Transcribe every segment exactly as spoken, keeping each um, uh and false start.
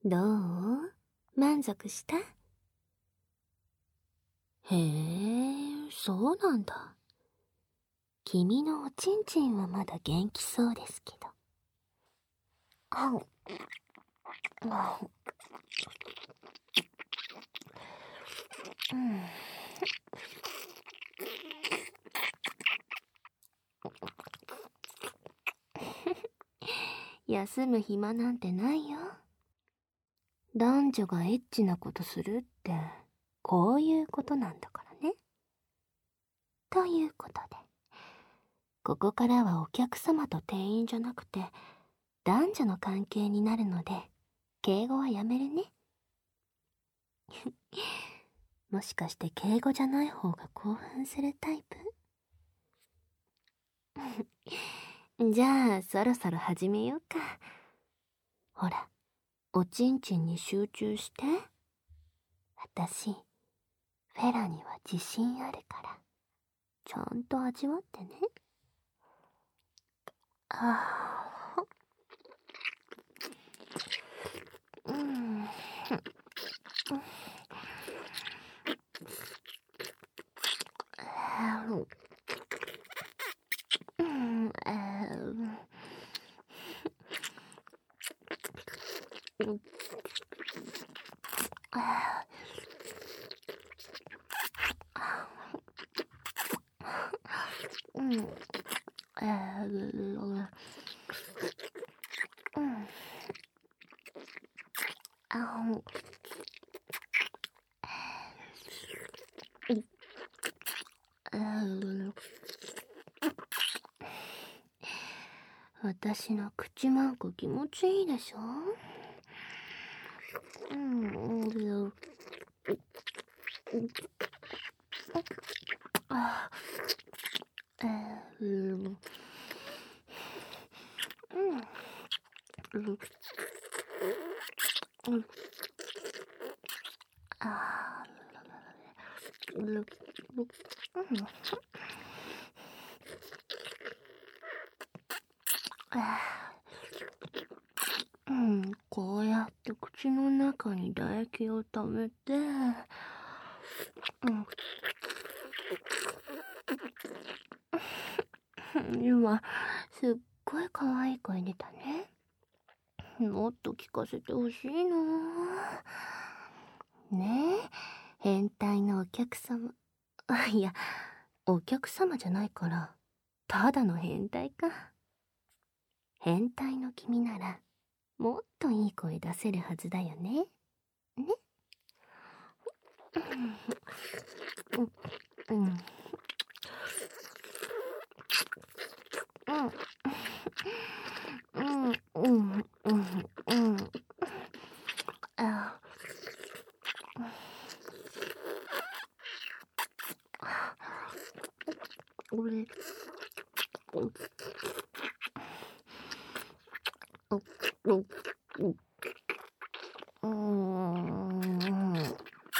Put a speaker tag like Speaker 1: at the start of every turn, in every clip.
Speaker 1: どう？満足した？へえ、そうなんだ。君のおちんちんはまだ元気そうですけど。あう、あう、うん。休む暇なんてないよ。男女がエッチなことするって、こういうことなんだからね。ということで、ここからはお客様と店員じゃなくて、男女の関係になるので、敬語はやめるね。もしかして敬語じゃない方が興奮するタイプ？じゃあ、そろそろ始めようか。ほら、おちんちんに集中して。私、フェラには自信あるから、ちゃんと味わってね。ああ。うん。うん、あーあー、うん、あーうん、あーあー私の口マンコ気持ちいいでしょ？うん、うん、あー、うん、うん、うん、あー、うん、うん、あー、うん、こうやって口の中に唾液を溜めて、うん、今、すっごい可愛い声出たね。もっと聞かせてほしいな。ねえ、変態のお客様。あ、いや、お客様じゃないから、ただの変態か。変態の君なら、もっといい声出せるはずだよね。ね。うん、うん、うん、うん、うん、うん、うん。あ、俺、うん、うん、うん、うん、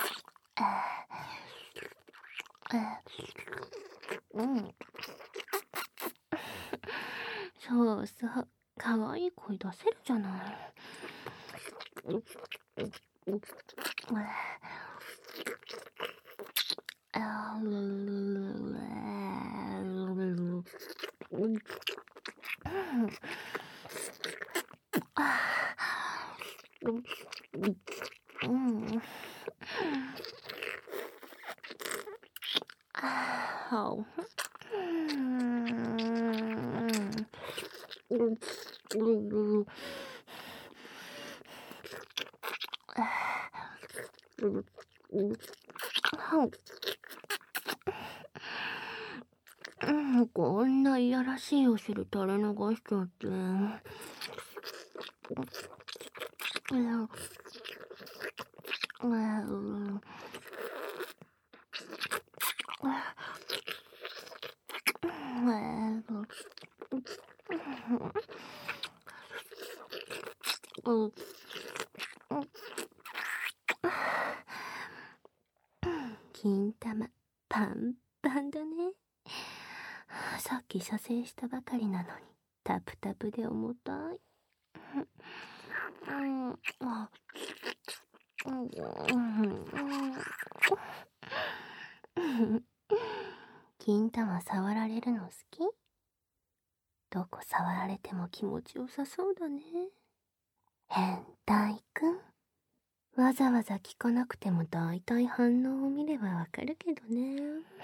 Speaker 1: うん。そうそう、かわいい声出せるじゃない。あうん。あこんないやらしいお汁垂れ流しちゃって。金玉パンパンだね。さっき射精したばかりなのにタプタプで重たい。うん、あ、 金玉触られるの好き？どこ触られても気持ちよさそうだね。変態くん。わざわざ聞かなくてもだいたい反応を見ればわかるけどね。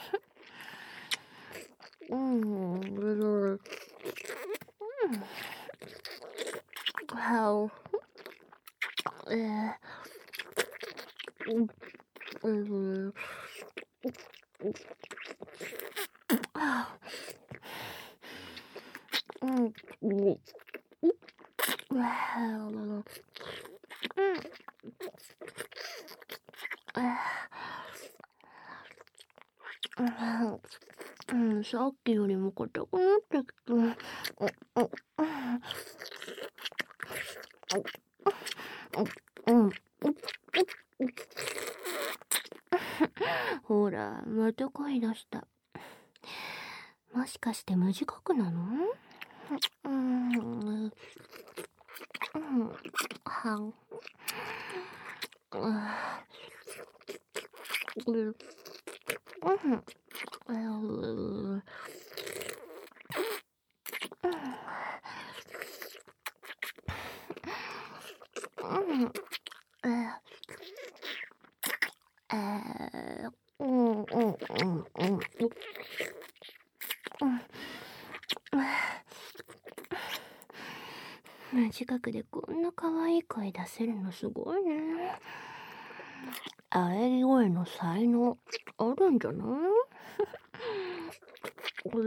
Speaker 1: うん。うん。How? えー。うん。あ。うん。うん。うん、さっきよりも硬くなってきた。うん。ほら、また声出した。もしかして無自覚なの？うん。うん。はん。うん。うん。無自覚でこんな可愛い声出せるのすごいね。喘ぎ声の才能あるんじゃない？うん。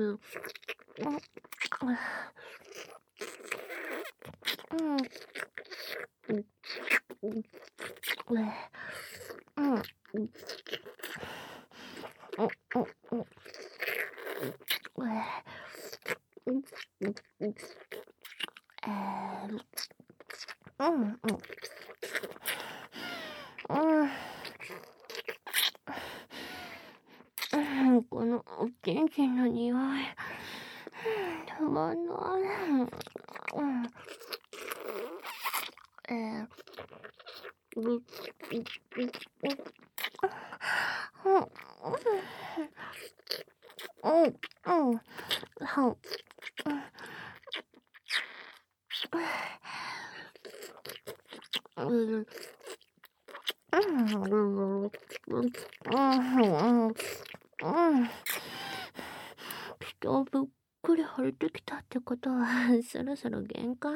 Speaker 1: このおちんちんの匂いたまんない。うん。えー。うん。うん。うん。はん。うん。人ぶっくり腫れてきたってことはそろそろ限界？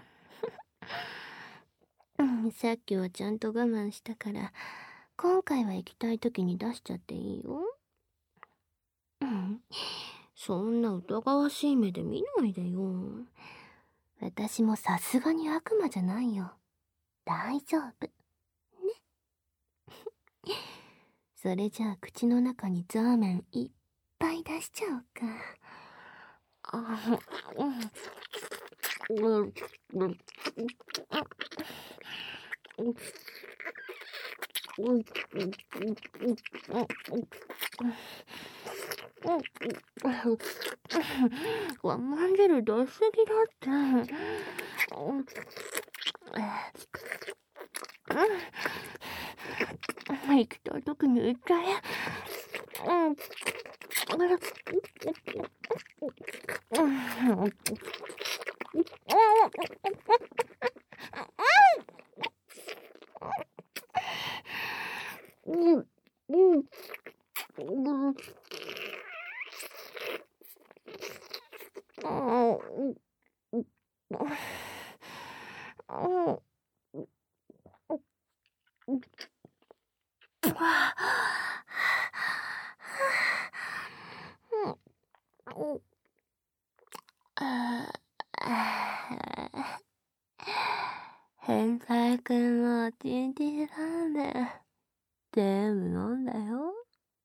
Speaker 1: さっきはちゃんと我慢したから今回は行きたい時に出しちゃっていいよ。うん、そんな疑わしい目で見ないでよ。私もさすがに悪魔じゃないよ。大丈夫ね。それじゃあ口の中にザーメンいっぱい出しちゃおうか。あ、うん、うん、うん、我慢汁出しすぎだって。行きたい時に行っちゃえ。変態くんのチンチンラーメン全部飲んだよ。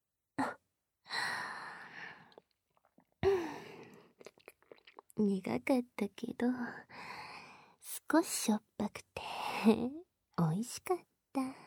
Speaker 1: 苦かったけど少ししょっぱくて美味しかった。